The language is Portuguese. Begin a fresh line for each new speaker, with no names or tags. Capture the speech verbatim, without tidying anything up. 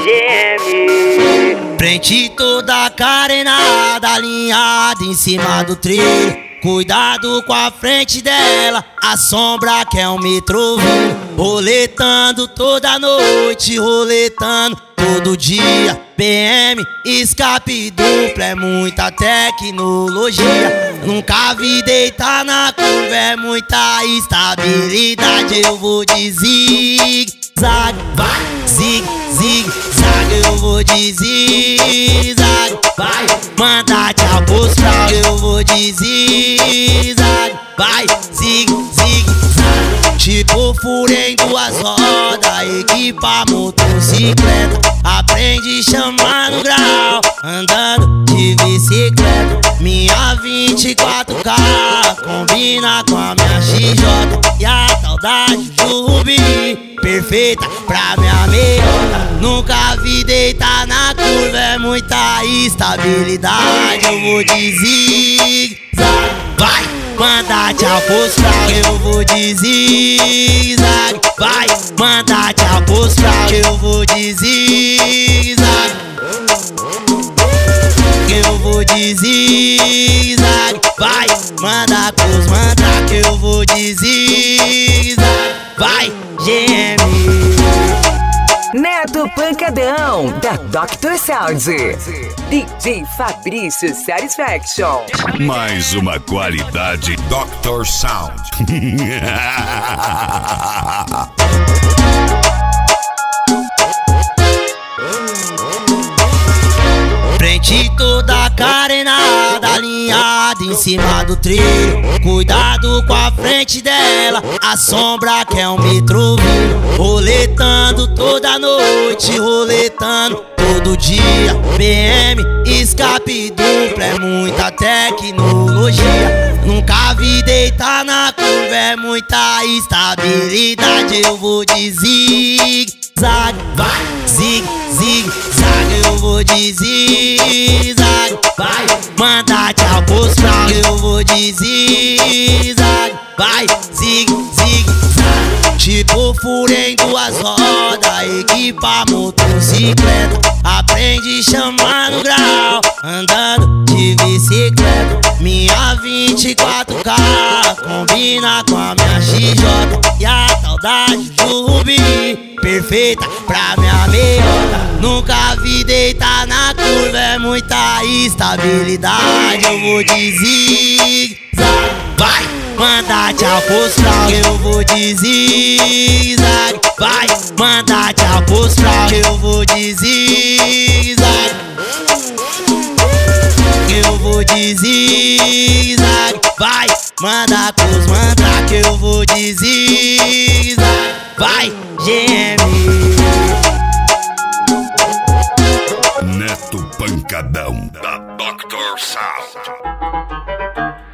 G M.
Frente toda carenada, alinhada em cima do trilho. Cuidado com a frente dela, a sombra que é um metro vindo. Roletando toda noite, roletando todo dia. P M, escape duplo, é muita tecnologia. Nunca vi deitar na curva, é muita estabilidade. Eu vou de zig-zag, vai, zig-zig-zag. Eu vou de zig-zag, vai, manda te apostar. Eu vou de zig-zag, vai, zig-zig-zag. Tipo fúria em duas rodas, equipa motocicleta. Aprende chamar no grau, andando de bicicleta. Minha vinte e quatro K combina com a minha X J. E a saudade do Rubi, perfeita pra minha meiota. Nunca vi deitar na curva, é muita estabilidade. Eu vou de zig-zag, vai, manda te apostar. Eu vou de zig-zag, vai, manda te apostar. Eu vou de zig-zag, eu vou de zig-zag, vai, manda pros manda. Que eu vou de zig-zag, vai, G M.
Neto Pancadão, da doutor Sound. D J Fabrício Satisfaction.
Mais uma qualidade doutor Sound.
Frente toda carenada, alinhada em cima do trilho. Cuidado com a frente dela, a sombra que é um metro vindo. Roletando toda noite, roletando todo dia. P M, escape duplo, é muita tecnologia. Nunca vi deitar na curva, é muita estabilidade. Eu vou de zig-zag, vai, zig-zig-zag. Eu vou de zig-zag, vai, manda te apostar. Eu vou de zig-zag, vai, zig-zig-zag. Tipo fúria em duas rodas, equipa motocicleta. Aprende chamar no grau, andando de bicicleta. Minha vinte e quatro K combina com a minha X J. E a saudade do Rubi, perfeita pra minha meiota. Nunca vi deitar na curva, é muita estabilidade. Eu vou de zig-zag, vai, manda te apostar. Eu vou de zig-zag, vai, manda te apostar. Eu vou de zig-zag, eu vou de zig-zag, vai, manda pros manda. Que eu vou de zig-zag, vai, G M.
Neto Pancadão, da doutor Sound.